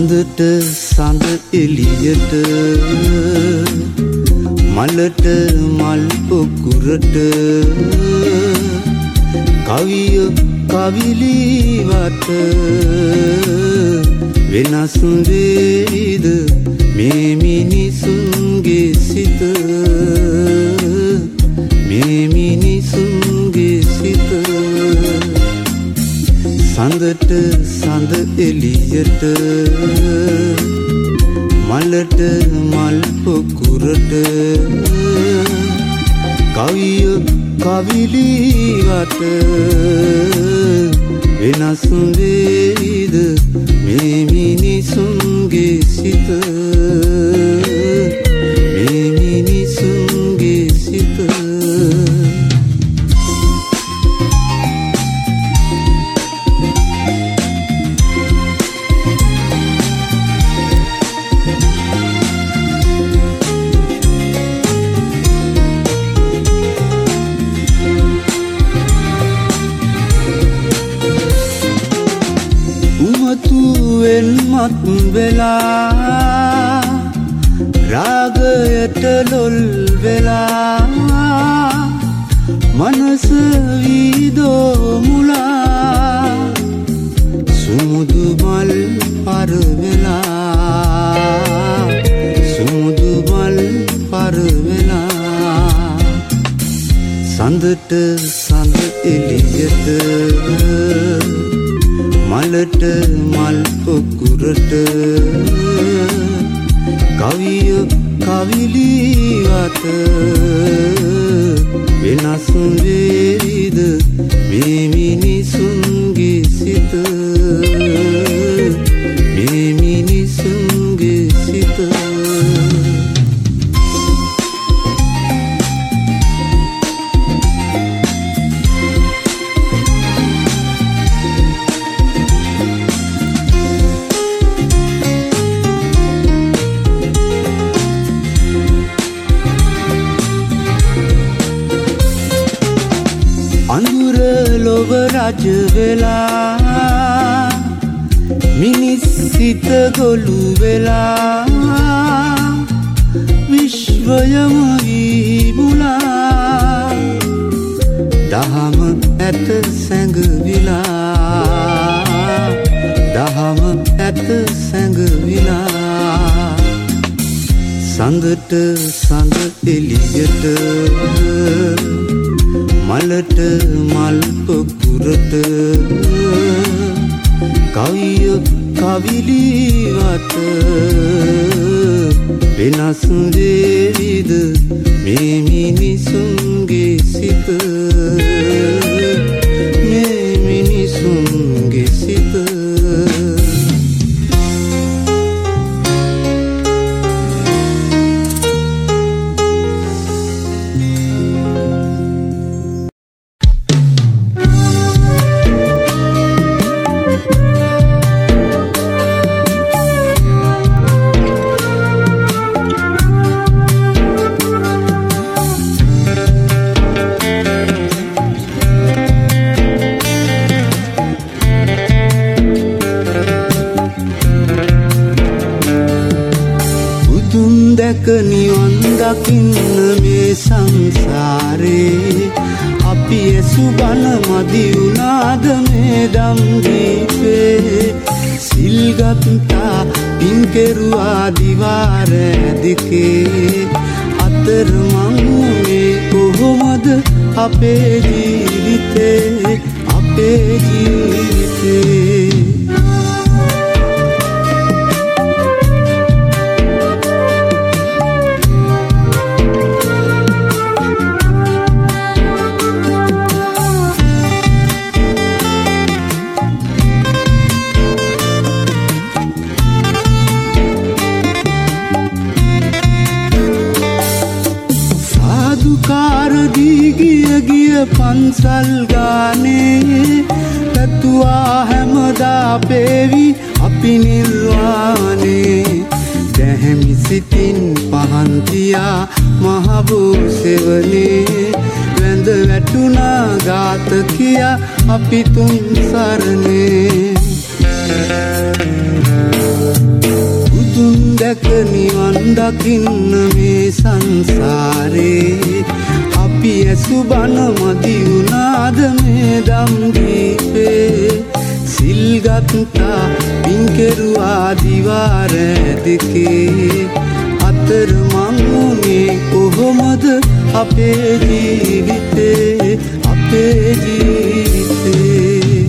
සඳට සඳ එළියට මලට මල් පොකුරට කවිය කවිලිවට වෙනස් වේද මේ මිනිසුන්ගේ සිත මේ මිනිසුන්ගේ සිත සඳට සඳ එළියට මලට මල් පොකුරට කවිය කවිලිවට වෙනස් වේද මේ මිනිසුන්ගේ සිත මේ මිනිසුන්ගේ සිත මත් වෙලා රාගයට ලොල් වෙලා මනස වීදෝ මුලා සුමුදු මල් පර වෙලා සුමුදු මල් පර වෙලා සඳට සඳ එළියට මලට මල් පොකුරට කවිය කවිලිවට වෙනස් වේද මේ මිනිසුන්ගේ සිත මේ මිනිසුන්ගේ සිත රජ වෙලා මිනිස් සිත ගොළු වෙලා විශ්වයම විමුලා දහම ඇත සැඟවිලා දහම ඇත සැඟවිලා සඳට සඳ එළියට මලට මල් පොකුරට කවිය කවිලිවට වෙනස් වේද මේ මිනිසුන්ගේ සිත මේ මිනිසුන්ගේ සිත නිවන් දකින්න මේ සංසාරේ අපි ඇසුබන මදි වුණාද මේ දම් දීපේ සිල්ගත්තා පින් කෙරුවා දිවාර දිකේ අතර මංගුනේ කොහොමද අපේ ජීවිතේ අපේ ජීවිතේ පන්සල් ගානේ පැතුවා හැමදා පේවි අපි නිර්වාණේ දැහැමි සිතින් පහන් තියා මහබෝ සෙවනේ වැඳ වැටුණා ගාත කියා අපි තුන් සරණේ උතුම් දැක නිවන් දකින්න මේ සංසාරේ අපි ඇසු බණ මදි වුණාද මේ දම් දීපේ සිල් ගත්තා පින් කෙරුවා දිවාර දෙකේ අතර මං උනේ කොහොමද අපේ ජීවිතේ අපේ ජීවිතේ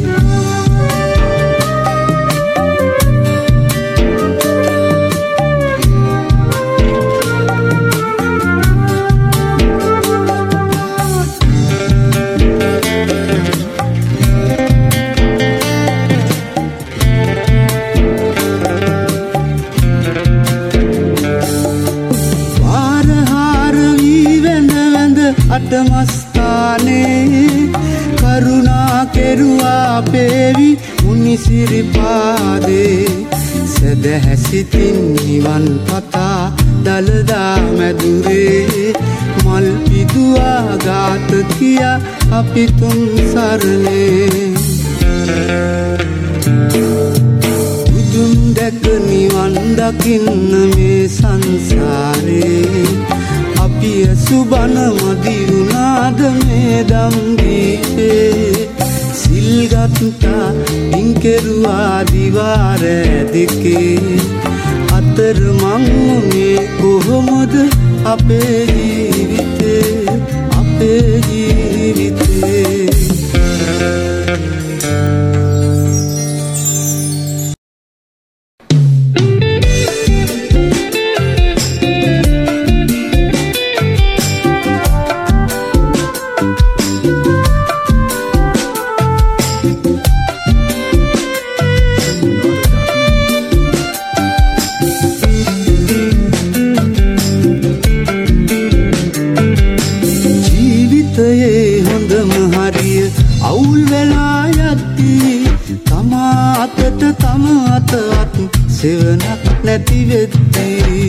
අටමස්ථානේ කරුණා කෙරුවා පේවි මුනිසිරිපාදේ සදහැසිතින් නිවන් පතා දලදා මැදුරේ මල් පිදුවා ගාත කියා අපි තුන් සරණේ උතුම් දැක නිවන් දකින්න මේ සංසාරේ අපි ඇසු බණ මදි වුණාද මේ දම් දීපේ සිල් ගත්තා පින් කෙරුවා දිවාර දෙකේ අතර මං උනේ කොහොමද අපේ ජීවිතේ අපේ ජීවිතේ සෙවනක් නැති වෙද්දී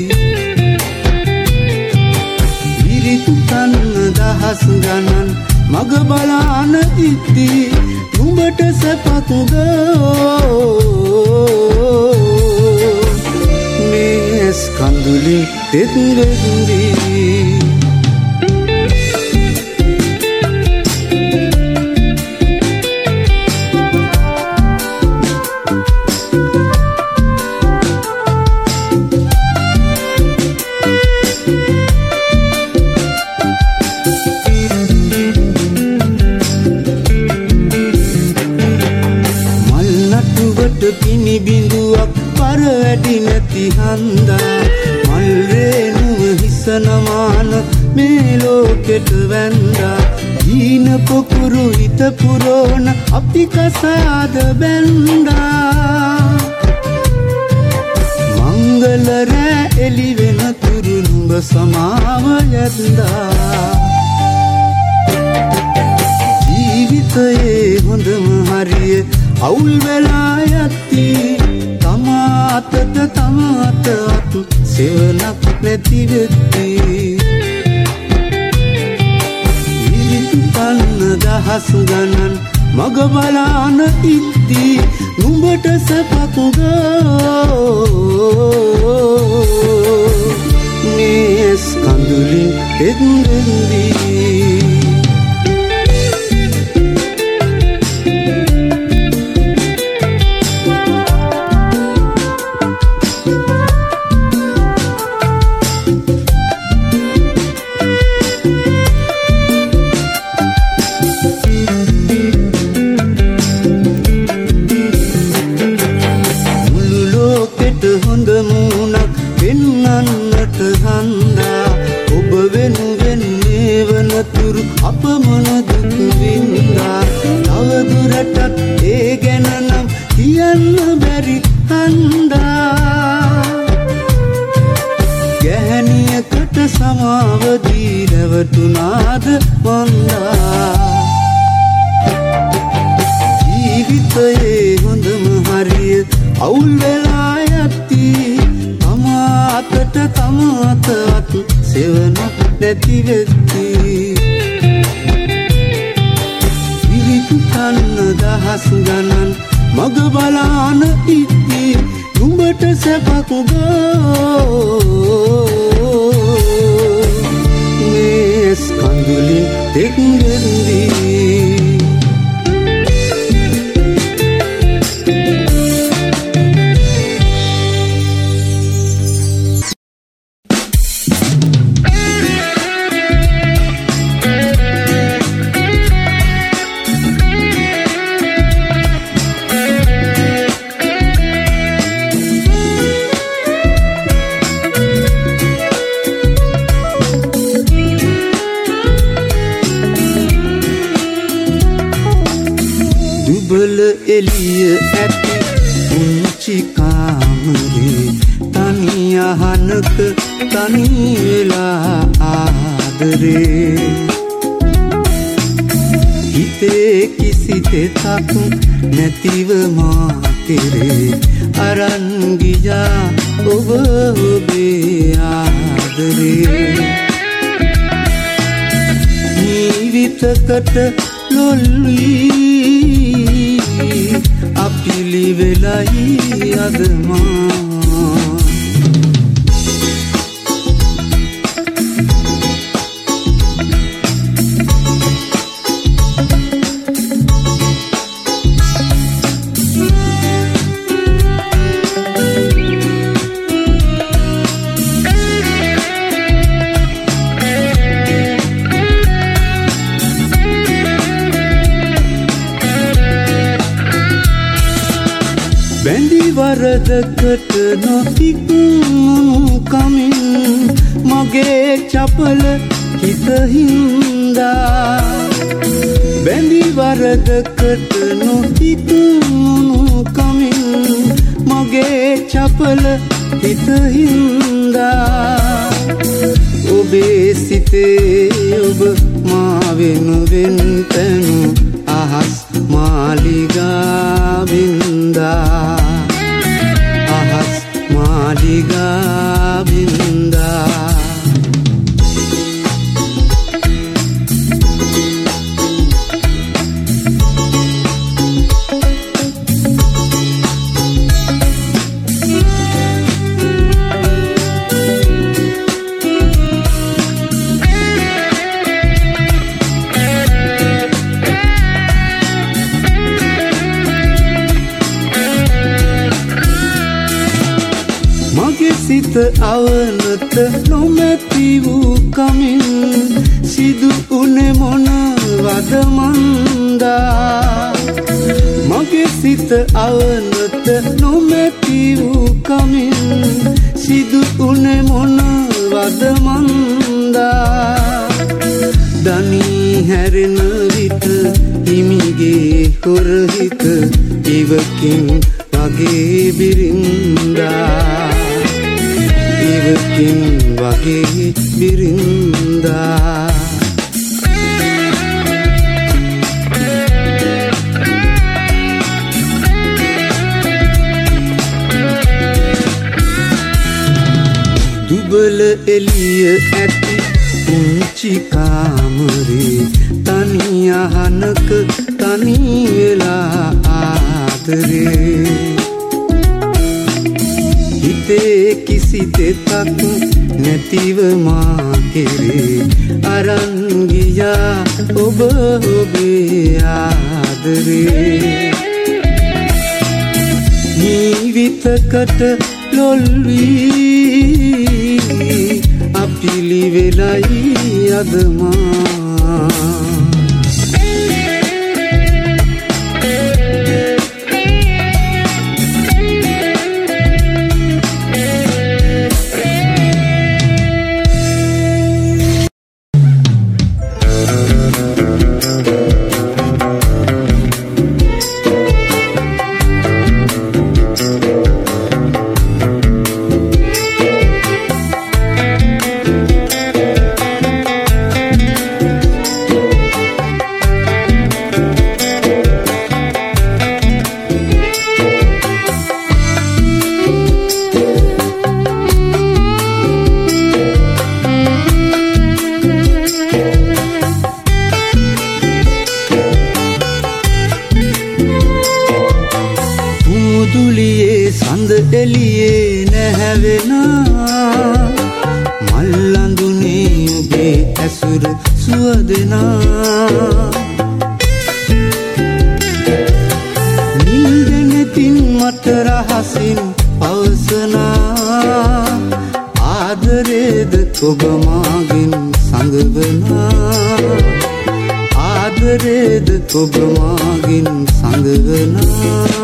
විරිතු තන්න දහස් ගණන් මග බලාන ඉද්දී නුඹට සැපක් මේ ස්කන්ධුලින් තෙත් වෙද්දී පිනි බිඳුවක් පර වැඩි නැති හන්දා මල් රේනුව හිස නමාන මේ ලෝකෙට වැන්දා දීන පොකුරු හිත පුරෝන අපි කසාද බැන්දා මංගල රෑ එලි වෙන තුරු නුඹ සමාව යද්දා ජීවිතයේ හොඳම හරිය අවුල් වෙලා යති තමා අතට තම අත අතු සෙවනක් නැති වෙද්දී විරිතු තන්න දහස් ගණන් මග බලාන ඉද්දී නුඹට සැපක් මේ ස්කන්ධුලින් එද්දී අපමණ දුක් වින්දා තව දුරටත් ඒ ගැන නම් කියන්න බැරි හන්දා ගැහණියකට සමාව දී රැවටුණාද වන්දා ජීවිතයේ හොඳම හරිය අවුල් වෙලා යති තමා අතට තම අත අතු සෙවනක් නැති වෙද්දී විරිතු තන්න දහස් ගණන් මග බලාන ඉද්දී නුඹ නුඹට සැපක් දෝ මේ ස්කන්ධලින් තෙක් වෙන්දී එළිය ඇති පුංචි කාමරේ තනි අහනක තනි වෙලා ආදරේ හිතේ කිසි දෙයක් නැතිව මා කෙරේ අරන් ගියා ඔබ ඔබේ ආදරේ ජීවිතකට ලොල්වී අපිලි වෙලයි අදමා වරදකට නොහික්මුණු කමින් මගේ චපල හිත හින්දා බැඳි වරදකට නොහික්මුණු කමින් මගේ චපල හිත හින්දා ඔබේ සිතේ ඔබ මා වෙනුවෙන් තනු අහස් මාලිගා වින්දා මාලිගා වින්දා සිත අවනත නොමැති වූ කමින් සිදු උනේ මොනවද මන්දා මගේ සිත අවනත නොමැති වූ කමින් සිදු උනේ මොනවද මන්දා දනී හැරෙන විට හිමිගේ හොරහිත ඉවකින් වගේ බිරින්දා ඉවකින් වගේ බිරින්දා දුබල එළිය ඇති පුංචි කාමරේ තනි අහනක තනි වෙලා ආදරේ හිතේ කිසි දෙයක් නැතිව මා කෙරේ අරන් ගියා ඔබ ඔබේ ආදරේ ජීවිතකට ලොල් වී අපිලි වෙලයි අදමා සඳ එළියේ නැහැවෙනා මල් අඳුනේ ඔබේ ඇසුර සුවදෙනා නිල්දෙනතින් මට රහසින් පවසනා ආදරේද ඔබ මාගෙන් සඟවනා ආදරේද ඔබ මාගෙන් සඟවනා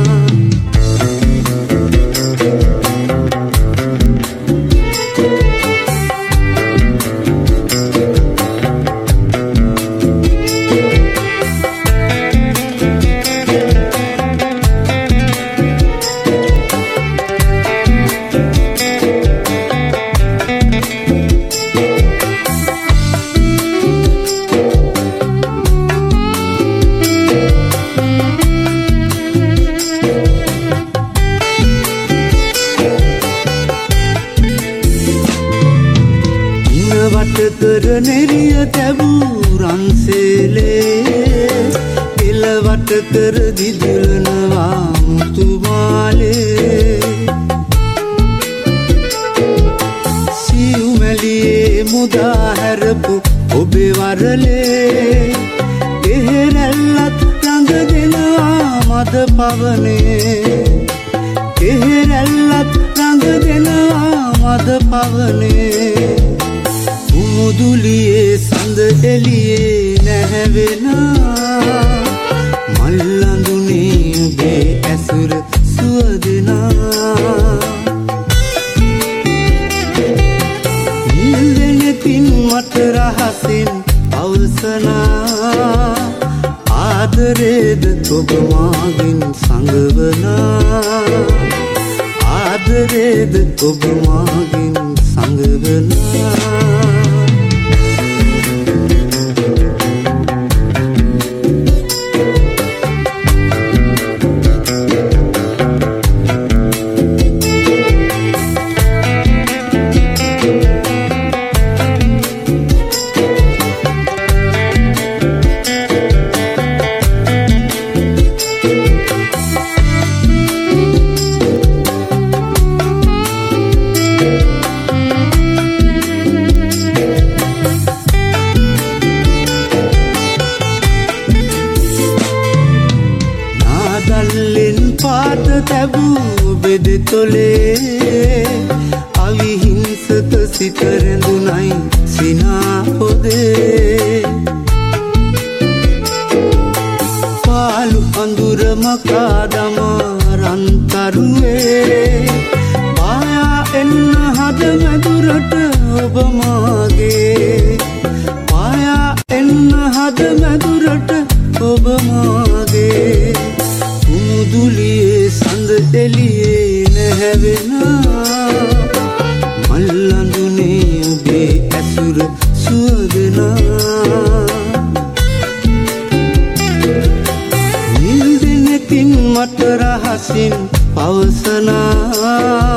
නෙරිය තැබූ රන්සේලේ එලවට කර දිදුලනවා මුතුමාලේ සියුමැලියේ මුදා හැරපු ඔබේ වරලේ එහෙරැල්ලත් රඟ දෙනවා මද පවනේ එහෙරැල්ලත් රඟ දෙනවා මද පවනේ මුදුලියේ සඳ එළියේ නැහැවෙනා මල් අඳුනේ ඔබේ ඇසුර සුවදෙනා නිල්දෙනතින් මට රහසින් අවසනා ආදරේද ඔබ මාගෙන් සඟවනා ආදරේද ඔබ මාගෙන් සඟවනා තොලේ අවිහිංසක සිත රැඳුනයි සිනා පොදේ පාළු අඳුර මකා දම රන්තරුවේ පායා එන්න හද මැදුරට ඔබ මාගේ පායා එන්න හද මැදුරට ඔබ මාගේ මුදුලියේ සඳ එළියේ නැහැවෙනා මල් අඳුනේ ඔබේ ඇසුර සුවදෙනා නිල්දෙනතින් මට රහසින් පවසනා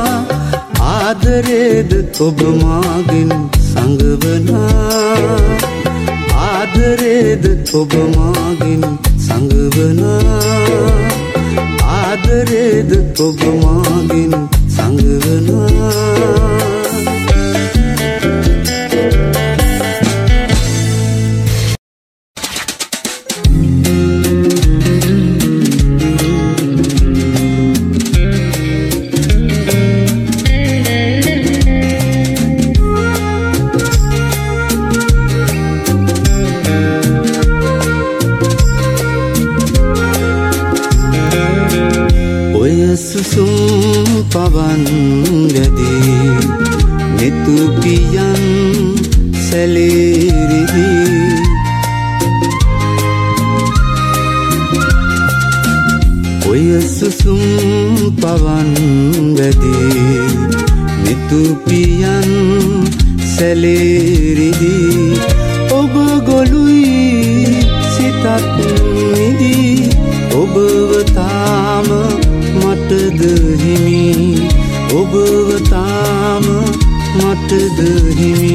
ආදරේද ඔබ මාගෙන් සඟවනා ආදරේද ඔබ මාගෙන් සඟවනා ආදරේද ඔබ මාගෙන් සඟවනා සුසුම් පවන් වැදී මෙතු පියන් සැලේරිදී ඔය සුසුම් පවන් වැදී මෙතු පියන් සැලේරිදී ඔබ ගොළුයි සිතත් නිදී ඔබව තාම මටද හිමි ඔබව තාම මටද හිමි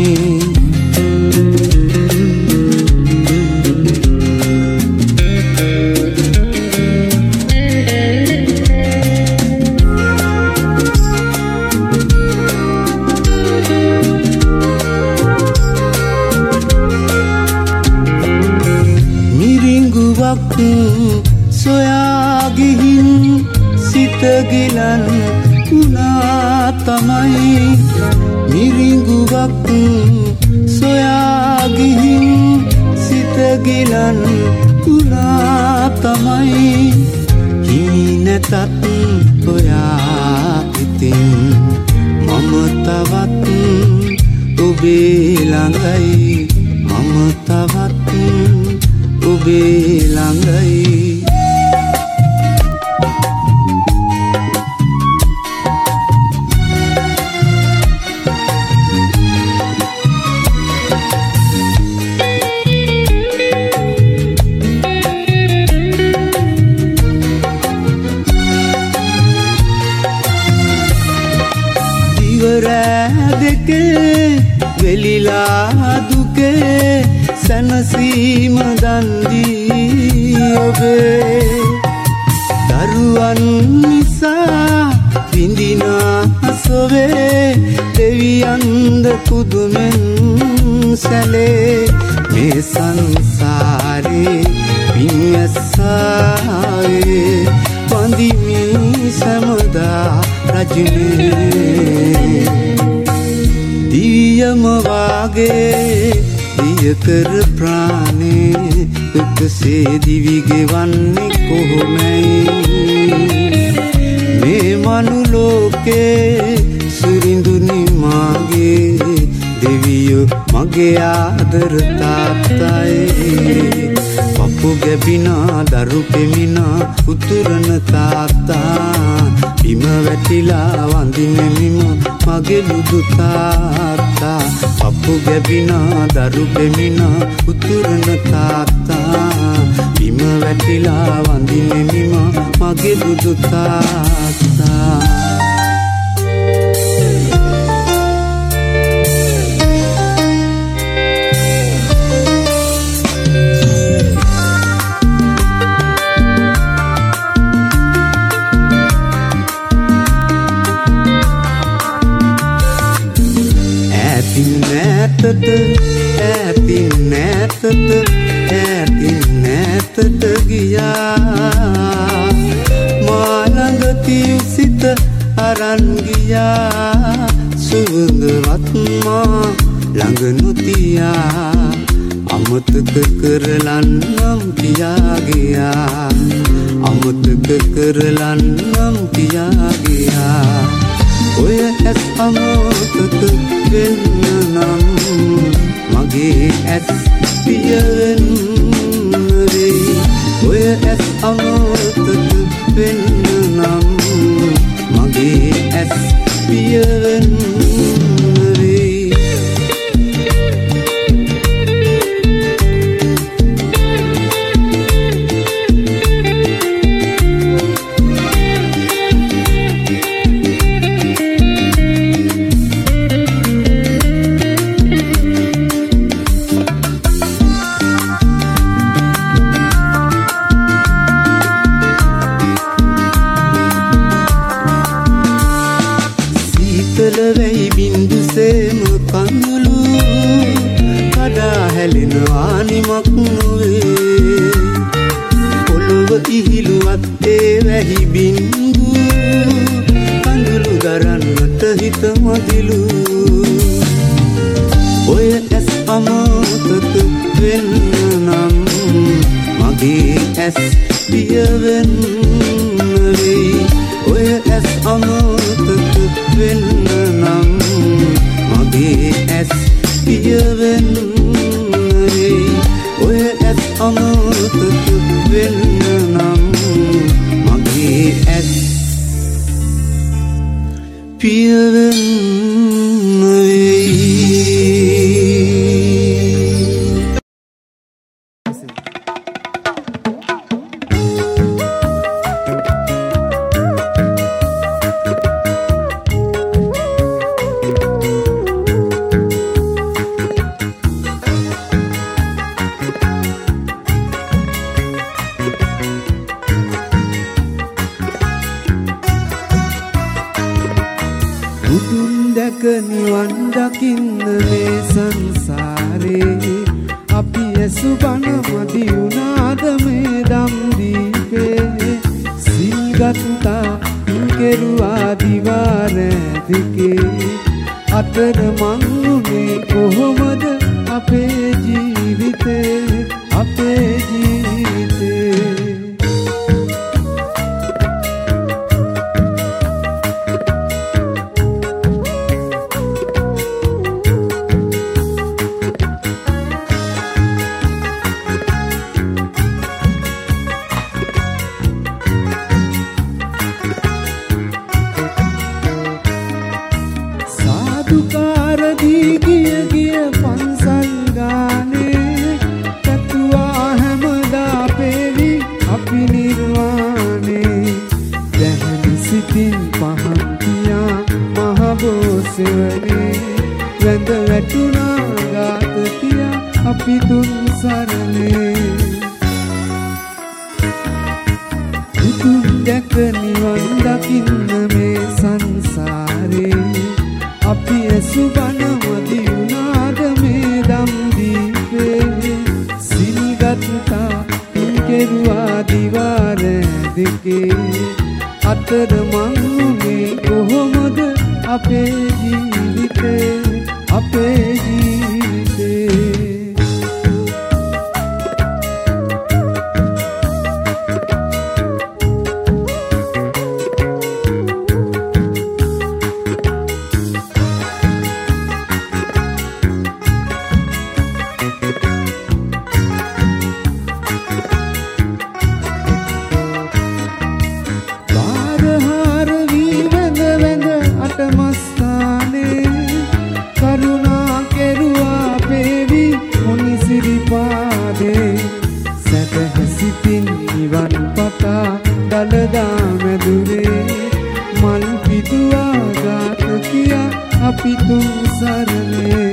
මිරිඟුවක් සොයා ගිහින් සිත ගිලන් උනා තමයි මිරිඟුවක් සොයා ගිහින් සිත ගිලන් උනා තමයි හිමි නැතත් ඔයා ඉතින් මම තවත් ඔබේ ළඟයි මම තවත් ඔබේ ළඟයි වෙලිලා දුකේ සැනසීම දන්දී ඔබේ දරුවන් නිසා විඳිනා සොවේ දෙවියන්ද පුදුමෙන් සැලේ මේ සංසාරේ පියසාවේ වඳිමි සමදා රජනේ දියම වාගේ දිය කර ප්‍රාණේ දුකසේ දිවි ගෙවන්නේ කොහොමයි මේ මනුලෝකේ සුරිඳුනි මාගේ දෙවියෝ මගේ ආදර තාත්තයි පපු ගැබිනා දරු පෙමිනා උතුරන තාත්තා බිම වැටිලා වඳිනෙමිම මගේ බුදු තාත්තා පපු ගැබිනා දරු පෙමිනා උතුරන තාත්තා බිම වැටිලා වඳිනෙමිම මගේ බුදු තාත්තා ඈතින් නැතට ගියා මා ළඟ තියු සිත අරන් ගියා සුවඳවත් මා ළඟ නොතියා අමතක කරලන්නම් කියා ගියා අමතක කරලන්නම් කියා ගියා ඔය ඇස් අමතක වෙන්න නම් මගේ ඇස් පියවෙන්න වෙයි ඔය ඇස් අමතක වෙන්න නම් මගේ ඇස් පියවෙන්න වෙයි නිමක් නොවේ පොළොව ඉහිලුවත් ඒ වැහි බින්දු කඳුළු දරන්නට හිත මදිලු ඔය ඇස් අමතක වෙන්න නම් මගේ ඇස් පියවෙන්න වෙයි ඔය ඇස් අමතක වෙන්න නම් මගේ ඇස් පියවෙන්න ඔය ඇස් අමතක වෙන්න නම් මගේ ඇස් පියවෙන්න වෙයි නිවන් දකින්න මේ සංසාරේ අපි ඇසුබන මදි වුණාද මේ දම් දීපේ සිල් ගත්තා කෙරුවා දිවාරැදිකේ අතර මංුනේ කොහොමද අපේ ජීවිතේ අපේ ජීවිතේ වැඳ වැටුණා ගාතතියා අපි තුන් සරණේ උතුම් දැක නිවන් දකින්න මේ සංසාරේ අපි ඇසුබන මදි වුණාද මේ දම් දීපේ සිල් ගත්තා කෙරුවා දිවාරැදිකේ අතර මංුනේ කොහොමද අපේ ජීවිතේ අපේ ජීවිතේ බාරහාර වී වැඳ වැඳ අටමස්ථානේ කරුණා කෙරුවා පේවි මොනිසිරිපාදේ සැදැහැසිතින් නිවන් පතා දළදා මැදුරේ මල් පිදුවා ගාත කියා අපි තුන් සරණේ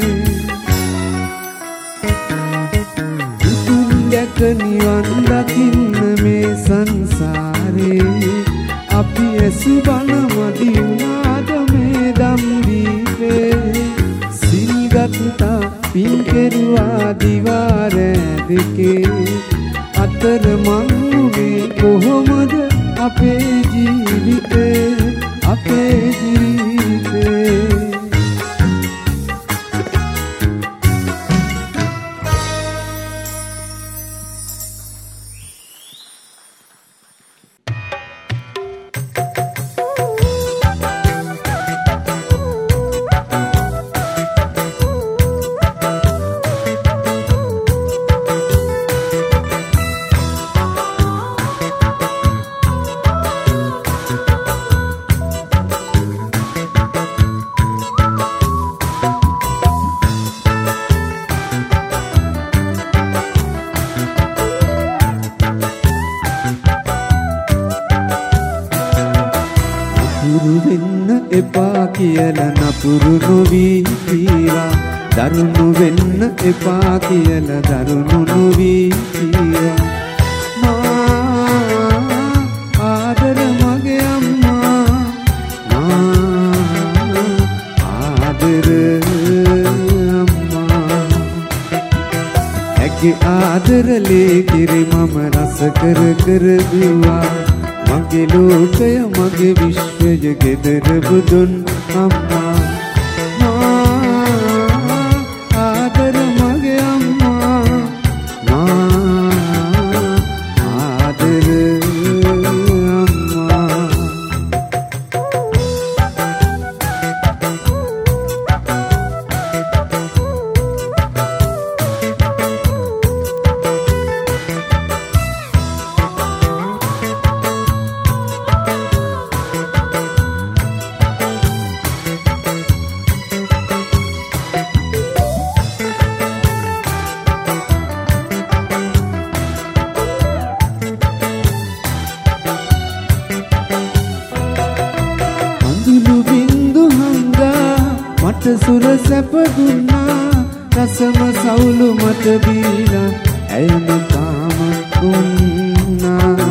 උතුම් දැක නිවන් දකින්න මේ සංසාරේ අපි ඇසුබන මදි වුණාද මේ දම් දීපේ සිල් ගත්තා පින් කෙරුවා දිවාරැදිකේ අතර මංුනේ කොහොමද අපේ ජීවිතේ අපේ ජීවිතේ එපා කියලා නපුරු නොවී කීවා දරුණු වෙන්න එපා කියලා දරුණු නොවී කීවා මා ආදර මගේ අම්මා මා ආදර අම්මා ඇගේ ආදරලේ කිරි මම රස කර කර බිව්වා මගේ ලෝකය මගේ විශ්වය ගෙදර බුදුන් අම්මා මා ආදර මගේ අම්මා මා ආදර අම්මා සුර සැප දුන්නා රසම සවුලු මත බීලා ඇයම තාම දුන්නා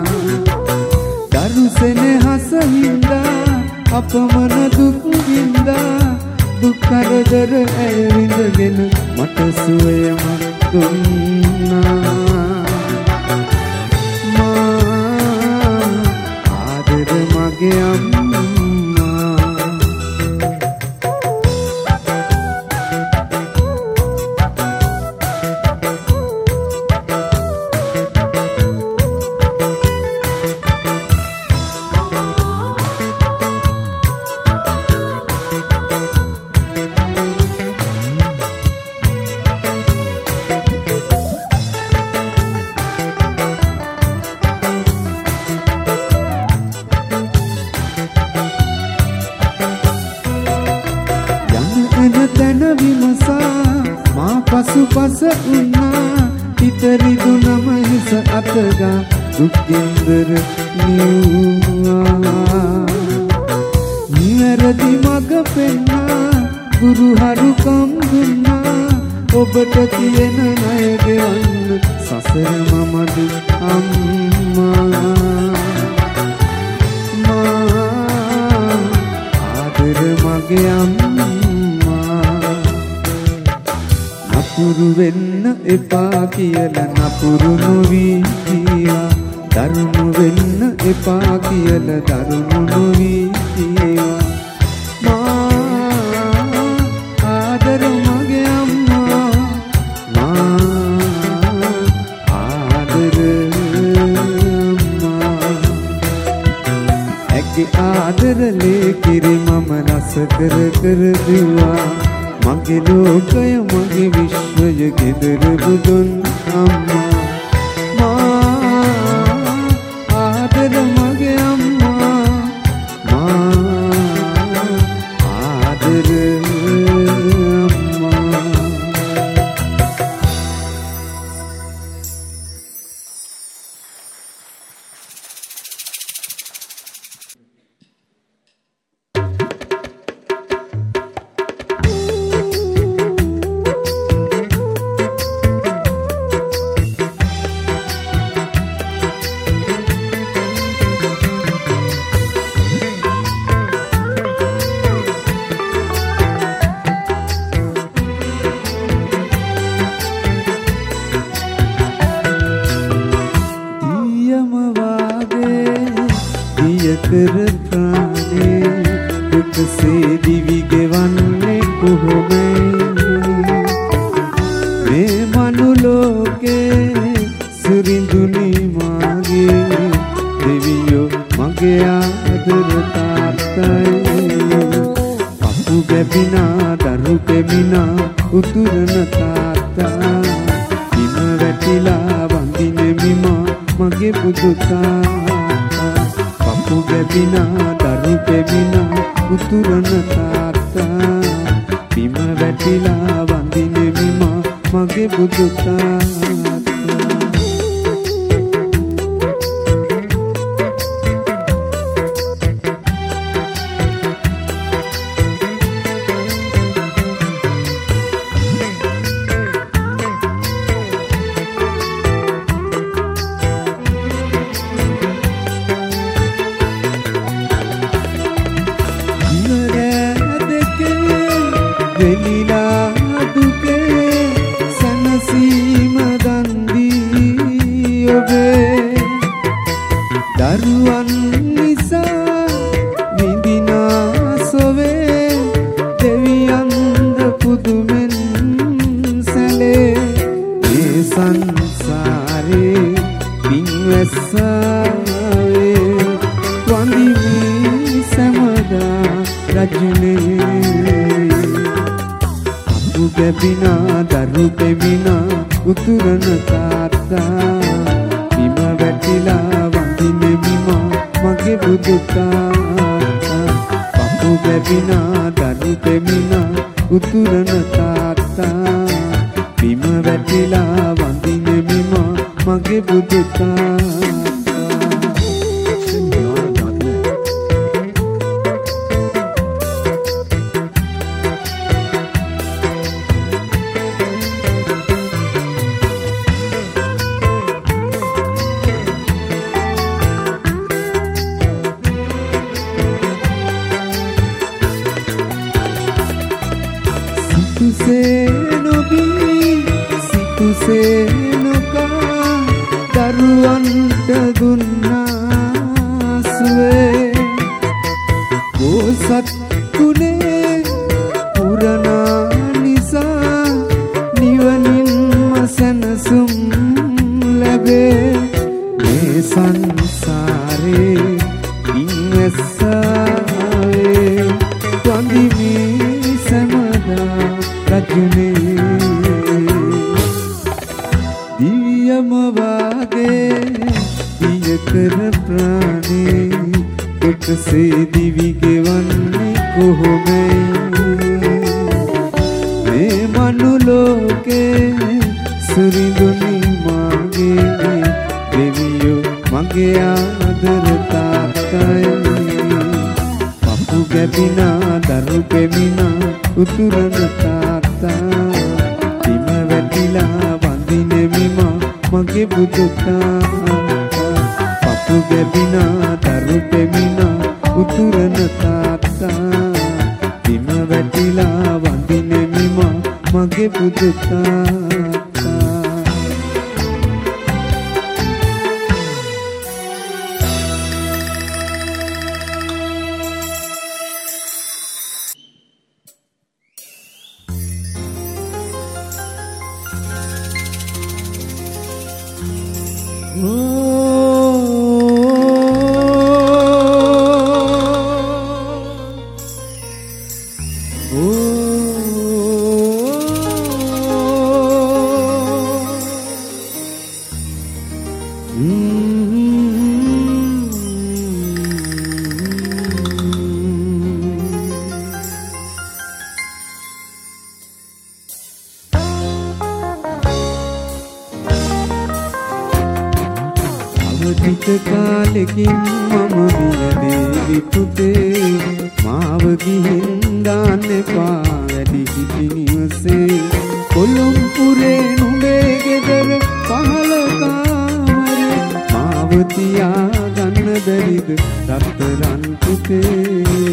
දරු සෙනෙහස හින්දා අපමණ දුක් වින්දා දුක් කරදර ඇය විඳගෙන මට සුවයම දුන්නා මා ආදර මගේ අම්මා තැන විමසා මා පසුපස උන්නා හිතරිදුනම හිස අතගා දුක්ගින්දර නිව්වා නිවැරදි මග පෙන්නා ගුරුහරුකම් දුන්නා ඔබට තියෙන ණය ගෙවන්න සසර මමද අම්මා ආදර මගේ අම්මා නපුරු වෙන්න එපා කියලා නපුරු නොවී කීවා දරුණු වෙන්න එපා කියලා දරුණු නොවී කීවා මා ආදර මගේ අම්මා මා ආදර අම්මා ඇගේ ආදරලේ කිරි මම රස කර කර දිවා මගේ ලෝකය මගේ විශ්වය ගෙදර බුදුන් අම්මා මා ආදර මගේ අම්මා මා ආදර අම්මා කර ප්‍රාණේ දුකසේ දිවි ගෙවන්නේ කොහොමද මේ මනුලෝකේ සුරිඳුනි මාගේ දෙවියෝ මගේ ආදර තාත්තයි පපු ගැබිනා දරු පෙමිනා උතුරන තාත්තා දින වැටිලා වඳින මිමා මගේ පුතු තාත්තා පපු ගැබිනා දරු පෙමිනා උතුරන තාත්තා බිම වැටිලා වඳින මිමා මගේ පුතු තාත්තා දරුවන් නිසා විඳිනා සොවේ දෙවියන්ද පුදුමෙන් සැලේ මේ සංසාරේ පින්වැස්සාවේ වඳිමි සමදා රජුනේ අපු ගැබිනා දරු පෙමිනා උතුරන තාත්තා බිම වැටිලා වඳින මිමා මගේ බුදු තාත්තා පපු ගැබිනා දරු පෙමිනා උතුරන තාත්තා බිම වැටිලා වඳින මිමා මගේ බුදු තාත්තා මේ සංසාරේ ඉන්වස්සාවේ වඳිමි සමදා රජුනේ දිව්‍යම වාගේ දිය කර ප්‍රාණේ කොටසේ දිවි ගෙවන්නේ කොහොමයි මේ මනුලෝකේ සුරිඳුනි මාගේ දෙවියෝ මගේ ආදර තාත්තයි පපු ගැබිනා දරු පෙමිනා උතුරන තාත්තා බිම වැටිලා වඳිනෙමිමා මගේ බුදු තාත්තා පපු ගැබිනා දරු පෙමිනා උතුරන තාත්තා බිම වැටිලා වඳිනෙමිමා මගේ බුදු තාත්තා කාලෙකින් මම මියදී පුතේ මාව ගිහින් දාන්න එපා වැඩි හිටි නිවසේ කොළඹුරේ නුඹේ ගෙදර පහළ කාමරේ මාව තියා ගන්න බැරිද රත්තරන් පුතේ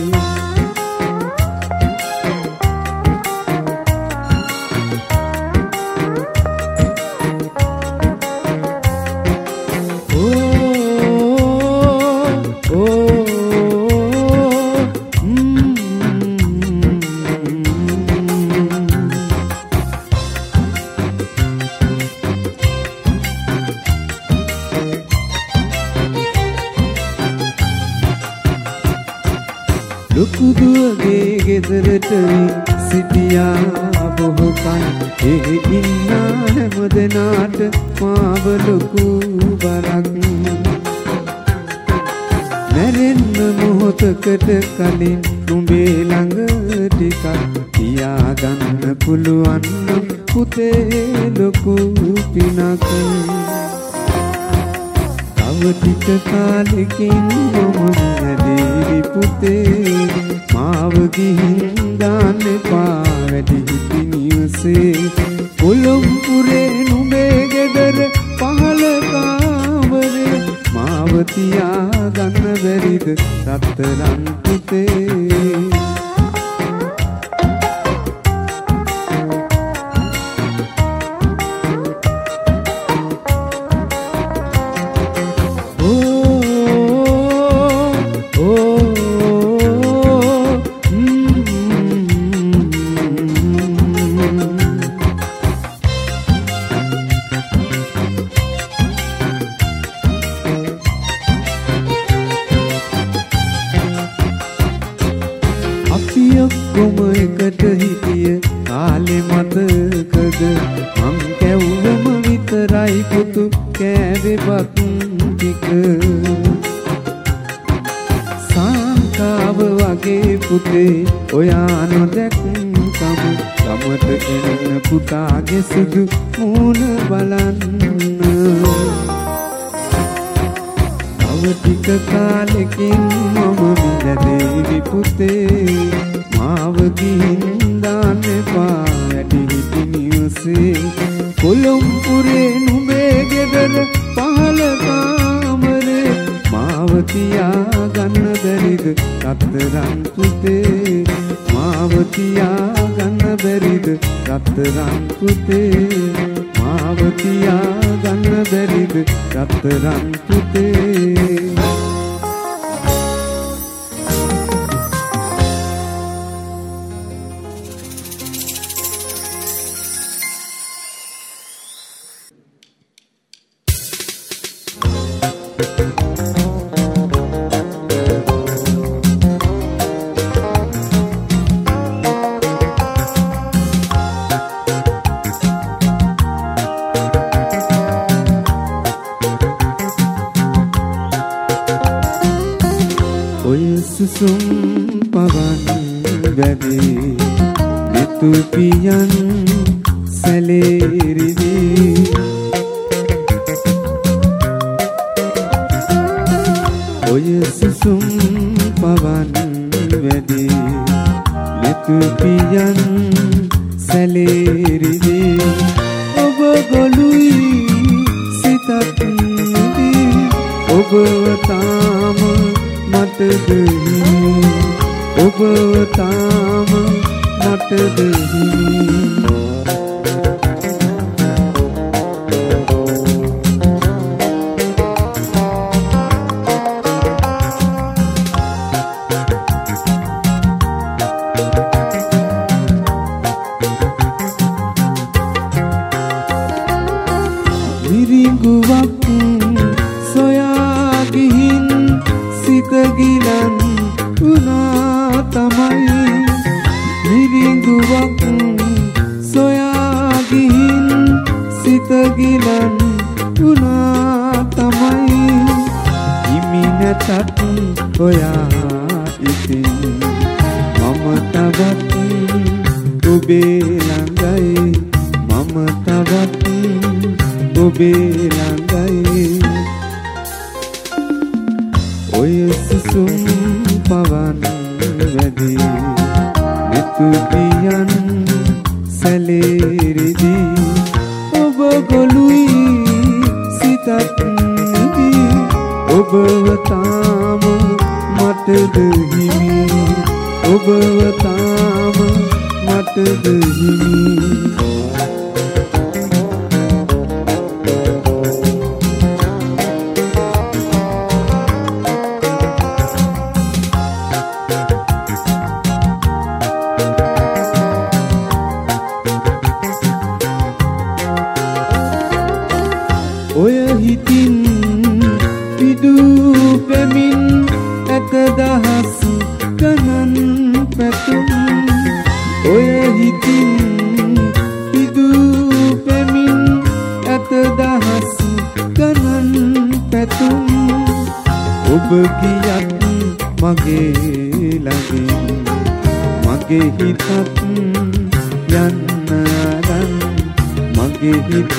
ලොකුදුවගේ ගෙදරට සිටියා බොහෝ කල් ඒ ඉන්නා හැමදෙනාට මාව ලොකු බරක් මැරෙන්න මොහොතකට කලින් නුඹේ ළඟ ටිකක් තියාගන්න පුළුවන් පුතේ ලොකු පිනක් ටික කාලෙකින් මම නැදී පුතේ මාව ගිහින් දාන්න එපා වැඩි හිටි නිවසේ කොළඹුරේ නුඹේ ගෙදර පහළ කාමරේ මාව තියා ගන්න බැරිද රත්තරන් පුතේ ඔක්කොම එකට හිටිය කාලෙ මතකද මං කැව්වම විතරයි පුතු කෑවෙපත් ටික සංකාව වගේ පුතේ ඔයා නොදැක්කම ගමට එන්න පුතාගේ සුදු මූණ බලන්න ටික කාලෙකින් මම මිලදී පුතේ මාව ගිහින් දාන්න එපා වැඩි හිටි නිවසේ කොළඹුරේ නුඹේ ගෙදර පහළ කාමරේ මාව තියා ගන්න බැරිද රත්තරන් පුතේ මාව තියා ගන්න බැරිද රත්තරන් පුතේ මාව තියා ගන්න බැරිද රත්තරන් පුතේ සුසුම් පවන් වැදී මෙතු පියන් සැලේරිදී ඔය සුසුම් පවන් වැදී මෙතු පියන් සැලේරිදී ඔබ ගොළුයි සිතත් දී ඔබ තාම මටද ඔබ තාම මටද විරිඟුවක් සොයා ගිහින් සිත ගිලන් උනා තමයි විරිඟුවක් සොයා ගිහින් සිත ගිලන් උනා තමයි හිමි නැතත් ඔයා ඉතින් මම තවත් ඔබේ ළඟයි මම තවත් ඔබේ ළඟයි ඔය සුසුම් පවන් වැදී මෙතු පියන් සැලේරිදී ඔබ ගොළුයි සිතත් දී ඔබව තාම මටද හිමි ඔබව තාම මටද හිමි ඔය හිතින් පිදු පෙමින් ඇත දහස් ගණන් පැතුම් ඔය හිතින් පිදු පෙමින් ඇත දහස් ගණන් පැතුම් ඔබ ගියත් මගේ ළඟින් මගේ හිතත් යන්න අරන් මගේ හිතත්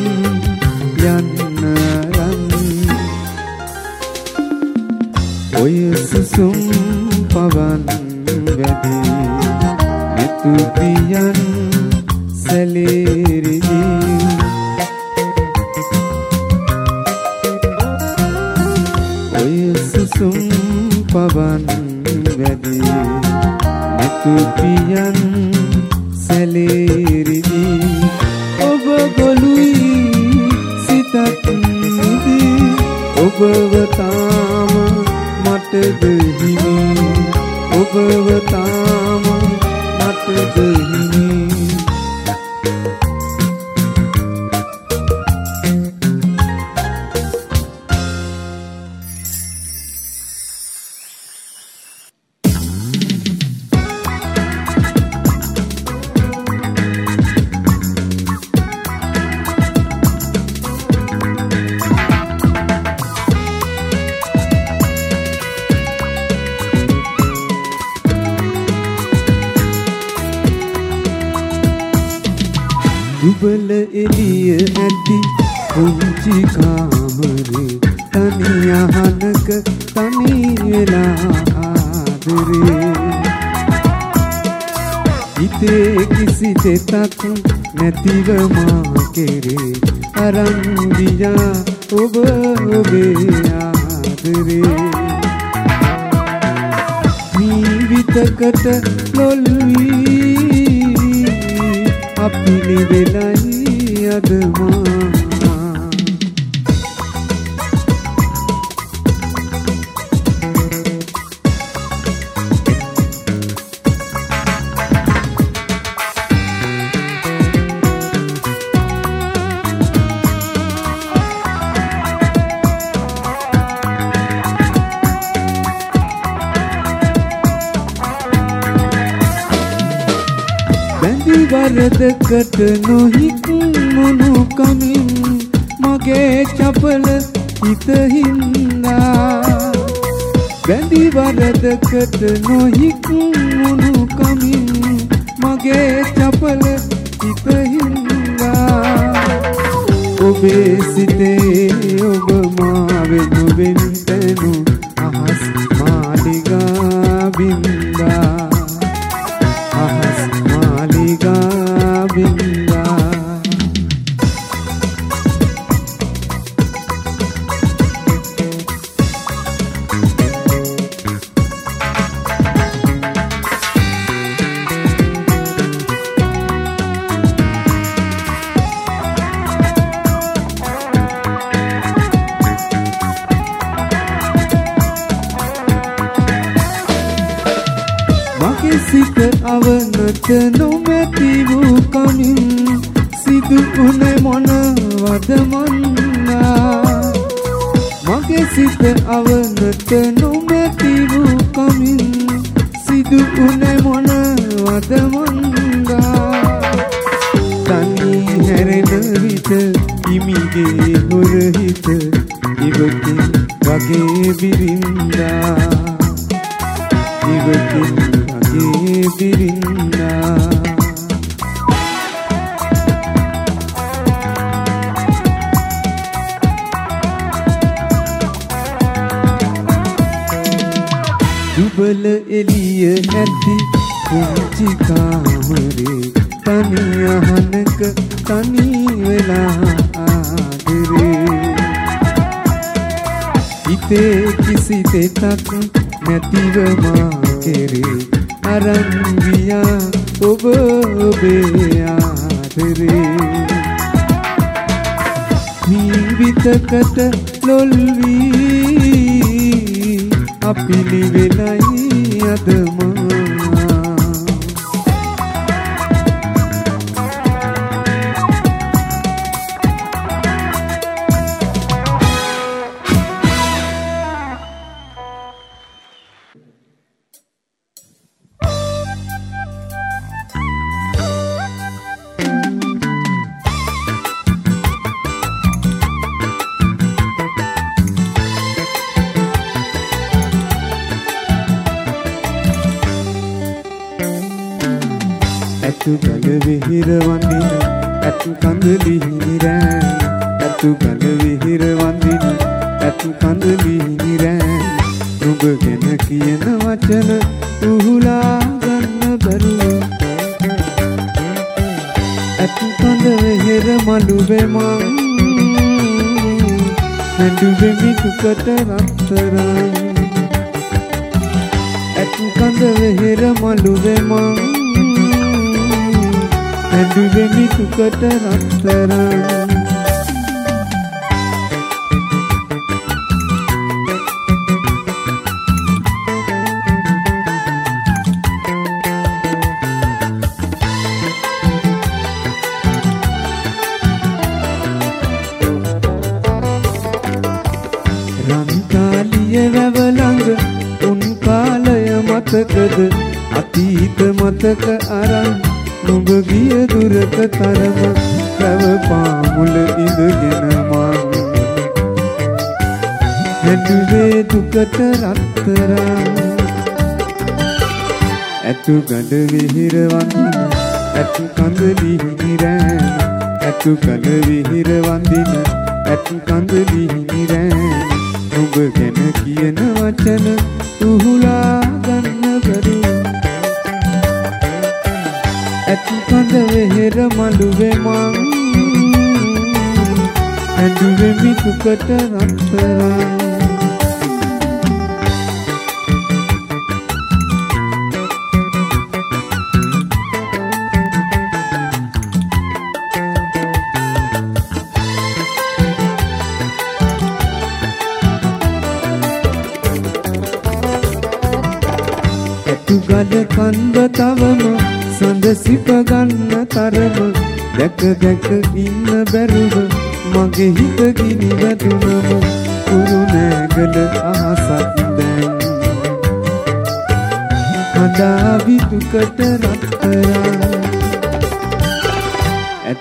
යන්නරන් ඔය සුසුම් පවන් වැදී මෙතු පියන් සැලේරිදී ඔය සුසුම් පවන් වැදී මෙතු පියන් සැලේරිදී ඔබ ගොළුයි ඔබව තාම මටද හිමි ඔබව තාම මටද හිමි දුබල එළිය ඇති පුංචි කාමරේ තනි අහනක තනි වෙලා ආදරේ හිතේ කිසි දෙයක් නැතිව මා කෙරේ අරන් ගියා ඔබ ඔබේ ආදරේ ජීවිතකට ලොල් වී අපිලි වෙලයි අද මා වරදකට නොහික්මුණු කමින් මගේ චපල හිත හින්දා බැඳි වරදකට නොහික්මුණු කමින් මගේ චපල හිත හින්දා ඔබේ සිතේ ඔබ මාවෙන් වෙන්තනු අහස් මාලිගා බින්දා අහස් මාලිගා බින්දා සිත අවනත නොමැති වූ කමින් සිදු උනේ මොනවද මන්නා මගේ සිත අවනත නොමැති වූ කමින් සිදු උනේ මොනවද මන්නා තනි හැරෙන විට හිමිගේ හොර හිත ඉවකින් වගේ බිරින්දා ඉවකින් බිරින්දා දුබල එළිය ඇති පුංචි කාමරේ තනි අහනක තනි වෙලා ආදරේ හිතේ කිසි දෙයක් නැතිව මා කෙරේ අරන් ගියා ඔබ ඔබේ ආදරේ ජීවිතකට ලොල් වී අපිලි වෙලයි අද ඇතු ගල විහිර වඳින ඇතු කඳුලි හිරෑන් ඇතු ගල විහිර වඳින ඇතු කඳුලි හිරෑන් නුඹ ගැන කියන වචන උහුලා ගන්න බැරුව ඇතු කඳ විහිර මළුවේ මං නැඬුවේ මිකුකට රත්තරන් ඇතු කඳ විහිර මළුවේ මං නැඬුවේ මිකුකට රත්තරන් රන්තාලිය වැව ළඟ උන් කාලය මතකද අතීත මතක අරන් නුඹ ගිය දුරක තරම වැව පාමුල ඉඳගෙන මං නැඬුවේ දුකට රත්තරන් ඇතු ගඩ විහිර වඳින ඇතු කඳුලි හිරෑන් ඇතු ගඩ විහිර වඳින ඇතු කඳුලි හිරෑන් නුඹ ගැන කියන වචන උහුලා ගන්න බැරුව ඇතු කඳ වෙහෙර මළුවේ මං නැඬුවේ මිකුකට රත්තරන් ගල කන්ද තවම සඳ සිප ගන්න තරම දැක දැක ඉන්න බැරුව මගේ හිත ගිනි වැදුනම කුරු නෑගල අහසක් දැන් කඩා විදුකට රත්තරන්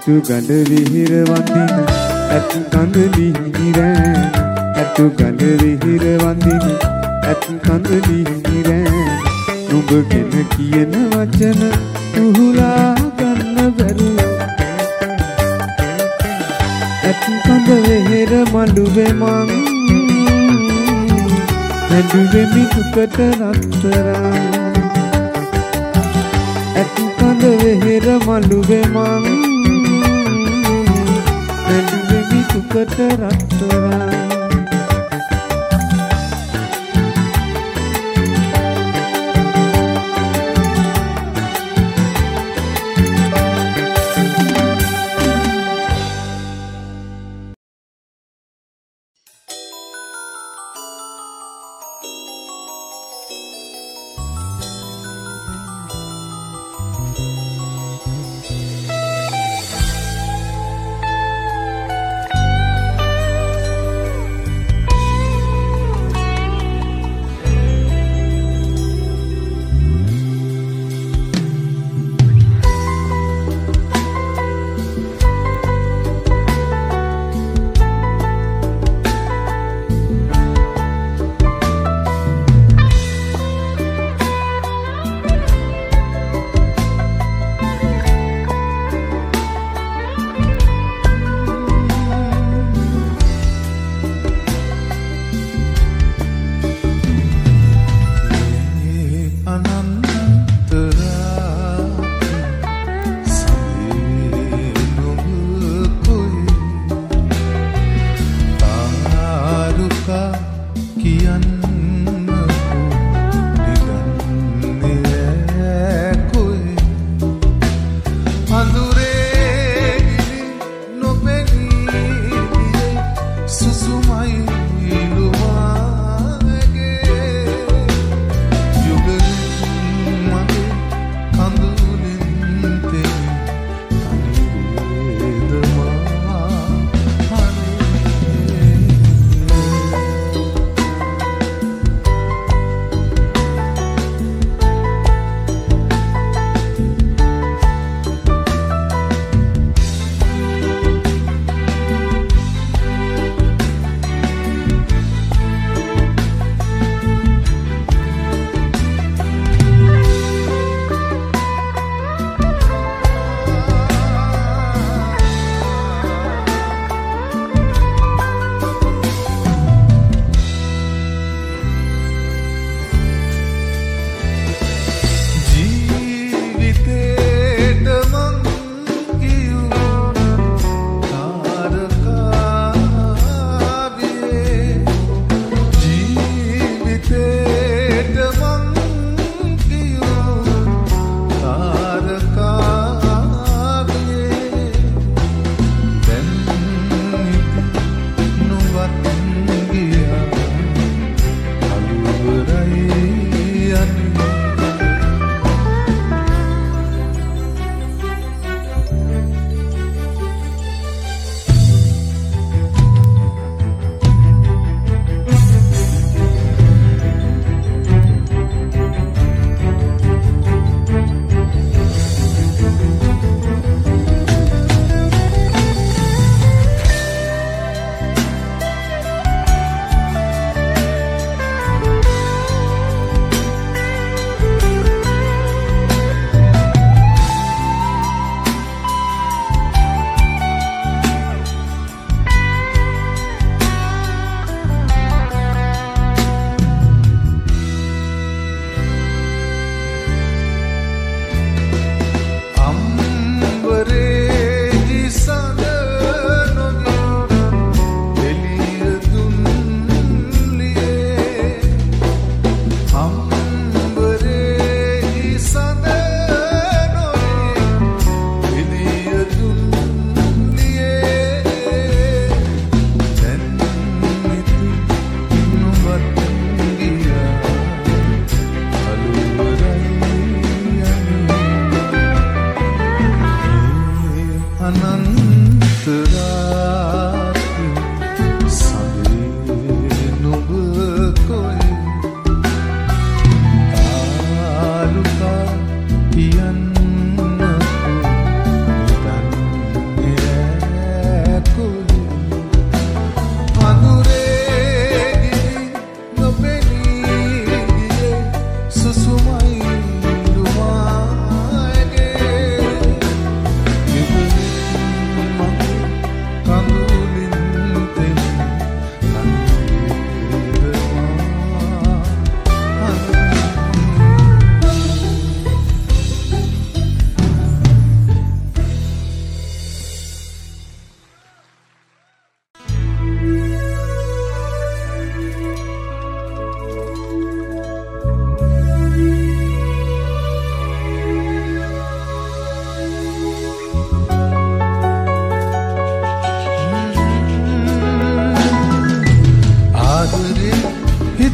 ඇතු ගඳ විහිර වඳින ඇත් කඳ ලිහිරෑන ඇතු ගඳ විහිර වඳින ඇත් කඳ ලිහිරෑන නුඹ ගැන කියන වචන උහුලා ගන්න බැරුව ඇත් කඳ වෙහෙර මඩුවේ මං හැඬුවෙමි දුකට රත්තරන් ඇත් කඳ වෙහෙර මඩුවේ මං හැඬුවෙමි දුකට රත්තරන්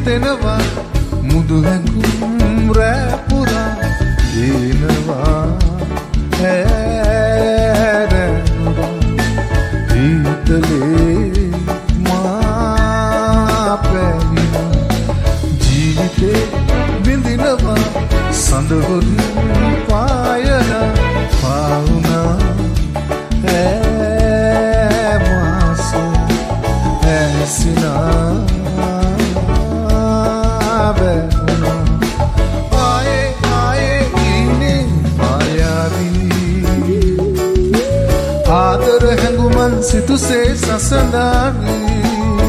හිතෙනවා මුදු හැඟුම් රැපුරා දෙනවා හැරෙනවා හිතලේ මා පැමිණ ජීවිතේ විඳිනවා සඳහොරින් පායන පාවුනා මාස ඇසිනා බැහුණා ආයේ ආයේ ඉන්නේ මායාවී ආදර හැඟුමන් සිතුසේ සසඳාවී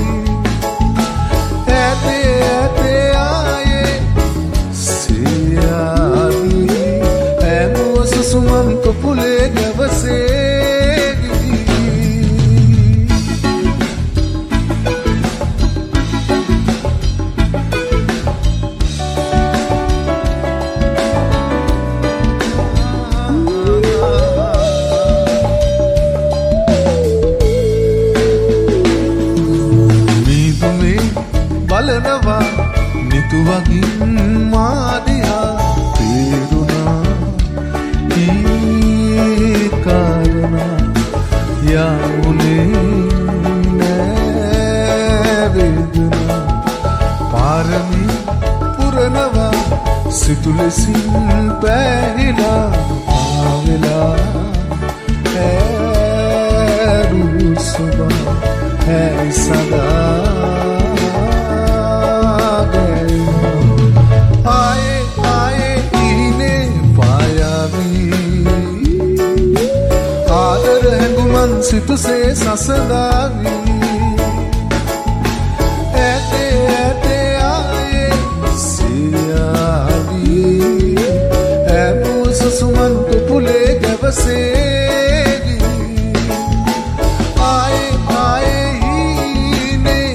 ඇතේ ඇතේ ආයේ සියාවී ඇමුව සුසුමන් කපුලේ ගැවසේ බලනවා නිතුවකින් මාදිහා තේරුණා ඒ කාරණා යවුනේ නෑ වේදනා පාරමී පුරනවා සිතුලෙසින් පැහිලා ආවෙලා ඇරුසුබා ඇයි සදා සිතුසේ සසදාවී ඇතේ ඇතේ ආයේ සියාවී ඇමු සුසුමන් තුපුලේ ගැවසේවී ආයේ ආයේ හීනේ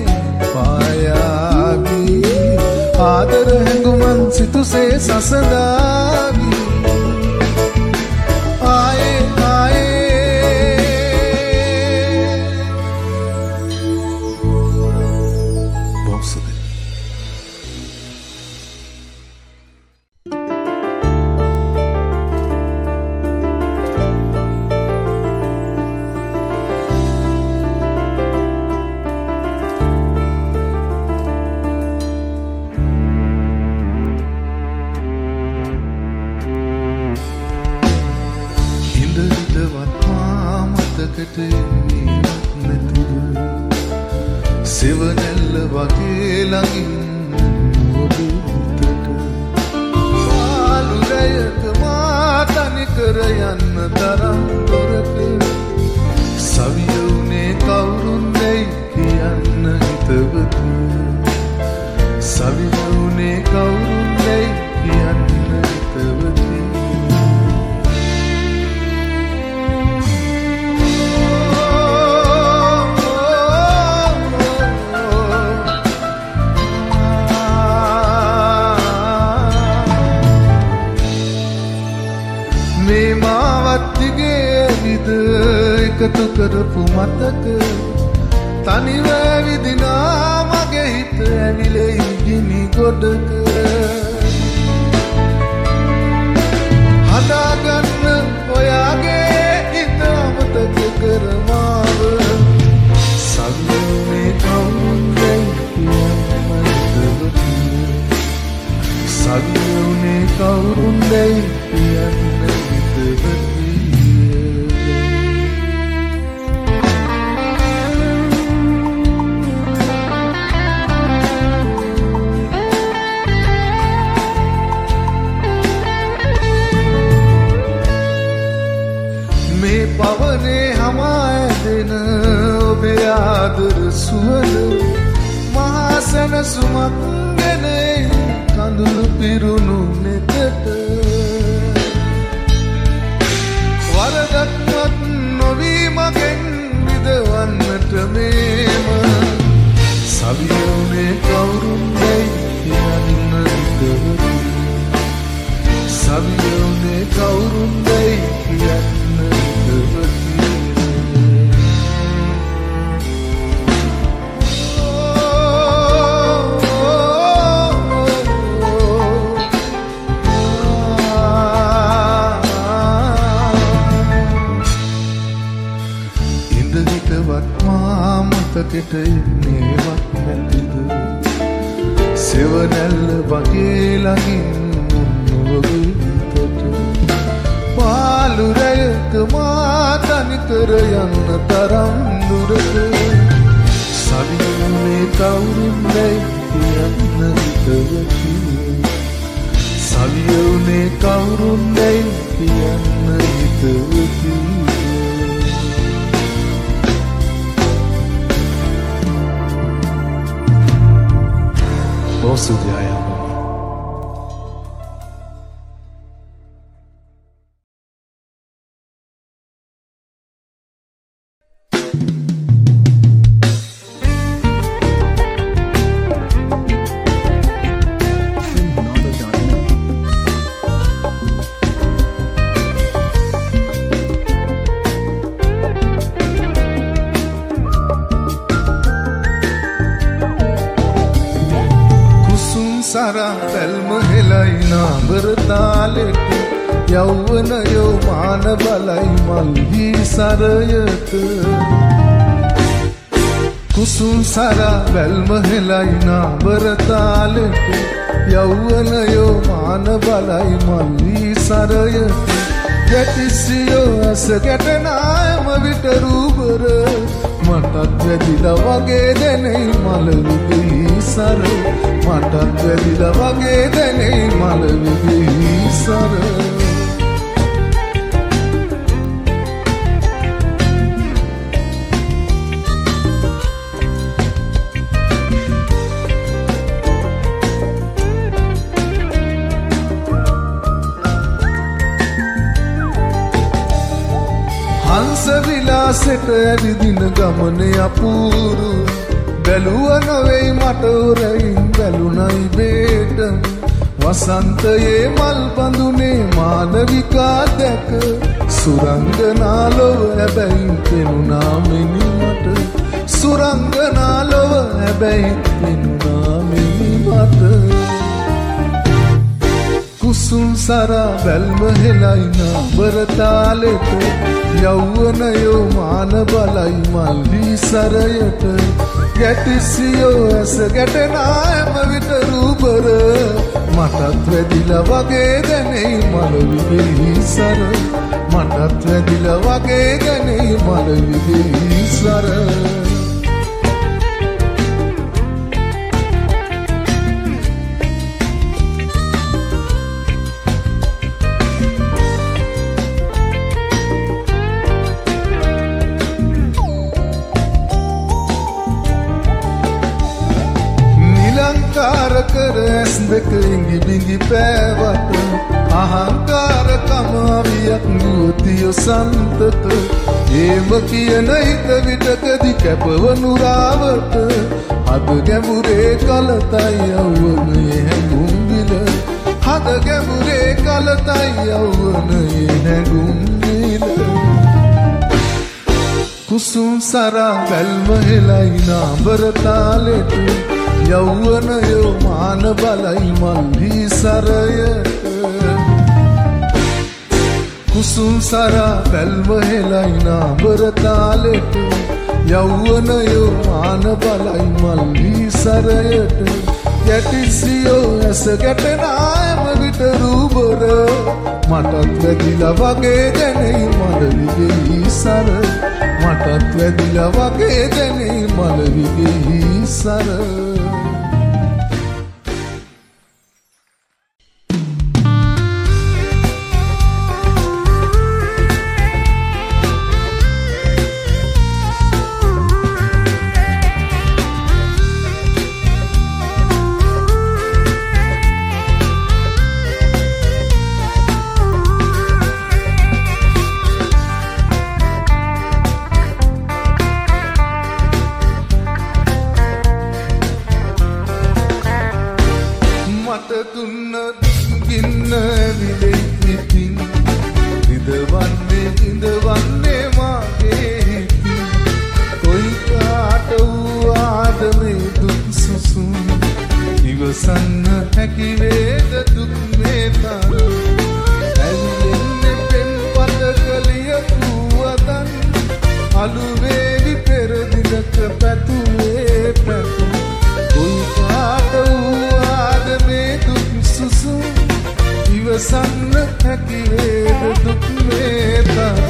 පායාවී ආදර හැඟුමන් සිතුසේ සසදාවී ආයේ ආයේ සෙවනැල්ල වගේ ළඟින් ඔබට පාලුරයක මා තනිකර යන්න තරම් දුරට සවියුනේ කවුරුන් දැයි කියන්න හිතවත සවියුනේ කවුරුන් දැයි කියන්න හිතවත මේ මාවත්තිගේ විද එකතු කරපු මතක තනිව විදිනා මගේ හිත ඇවිලෙයි ගිනි ගොඩක හදාගන්න ඔයාගේ හිත අමතක කර මාව සවියුනේ කවුරුන් දැයි කියන්න හිතවත සවියුනේ කවුරුන් දැයි කියන්න මේ පවනේ හමා ඇදෙන ඔබේ ආදර සුවඳ මහා සැනසුමක් ගෙන කඳුළු පිරුණු නෙතට වරදක්වත් නොවී මගෙන් විදවන්නට මේම සවියුනේ කවුරුන් දැයි කියන්න හිතවත සවියුනේ කවුරුන් දැයි කියන්න හිතවත Oh ගෙට එන්නේවත් නැතිද සෙවනැල්ල වගේ ළඟින් මුන්නවගේ හිතට පාළු රැයක මා තනිකර යන්න තරම් දුරට සවියුනේ කවුරුන් දැයි කියන්න හිතවති සවියුනේ කවුරුන් දැයි කියන්න හිතවති Osudjaya. යෞවනයෝ මාන බලයි මල්හි සරයත කුසුම් සරා බැල්ම හෙලයි නාබරතාලෙට යෞවනයෝ මාන බලයි මල්හි සරයත ගැටිසියෝ ඇස ගැටනායම විට රූබර මටත් වැදිලා වගේ දැනෙයි මලවිගෙහි සර මටත් වැදිලා වගේ දැනෙයි මලවිගෙහි සර හංස විලාසෙට ඇවිදින ගමනේ අපූරු බැලුව නොවෙයි මට උරයින් බැලුනයි බේටම වසන්තයේ මල් බඳුනේ මාලවිකා දැක සුරංගනා ලොව හැබැයි පෙනුනා මිනි මට සුරංගනා ලොව හැබැයි පෙනුනා මිනි මට කුසුම් සරා බැල්ම හෙලයි නාබරතාලෙට යෞවනයෝ මාන බලයි මල්ලි සරයට ගැටිසියෝ ඇස ගැටනායම විට රූබර මටත් වැදිලා වගේ දැනෙයි මලවිගෙහි සර මටත් වැදිලා වගේ දැනෙයි මලවිගෙහි සර කර ඇස් දෙක ඉඟි බිඟි පෑවට අහංකාර කමාවියක් නුවතිය සන්තත ඒම කියන හිත විටකදි කැපවනු රාවට හද ගැඹුරේ කලතයි යවුවනේ හැඟුම් විල හද ගැඹුරේ කලතයි යවුවනේ හැඟුම් විල කුසුම් සරා බැල්ම හෙලයි නාඹරතාලෙට යෞවනයෝ මාන බලයි මල්හි සරයට කුසුම් සරා බැල්ම හෙලයි නාඹරතාලෙට යෞවනයෝ මාන බලයි මල්හි සරයට ගැටිසියෝ ඇස ගැටනායම විට රූබර මටත් වැදිලා වගේ දැනෙයි මලවිගෙහි සර මටත් වැදිලා වගේ දැනෙයි මලවිගෙහි සර අලුවේවි පෙරදිනක පැතුම හැකිවේද දුක් මේ තරම්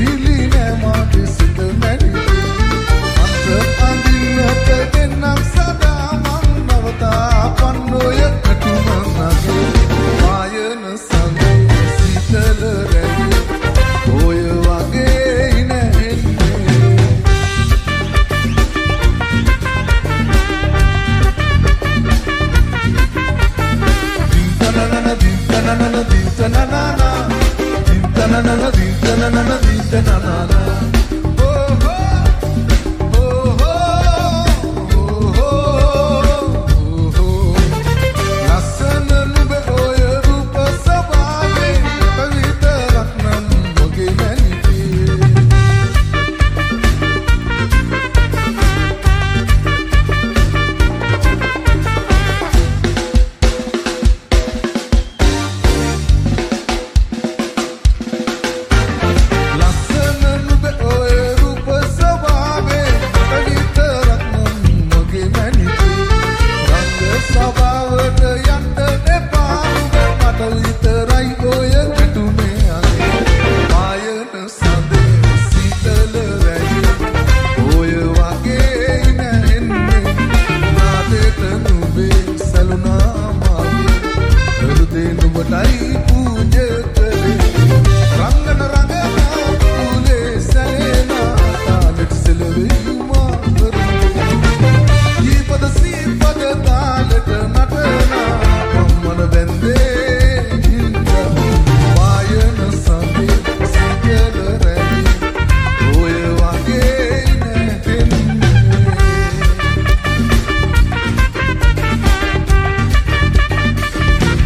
සිතිවිලි නෑ මාගේ සිත මැනිති අත අඳින්නට දෙන්නම් සදා මං නවතා පන්නෝය කටුම නගේ ආයන සඳේ සීතල රැඳි ඔය වගේ නැන්නේ dintanana dintanana dintanana dintanana dintanana dintanana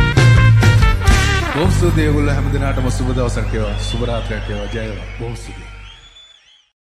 බොහොම ස්තුතියි ඔයගොල්ලෝ හැම දිනකටම සුබ දවසක් වේවා සුබ රාත්‍රියක් වේවා ජය වේවා බොහොම ස්තුතියි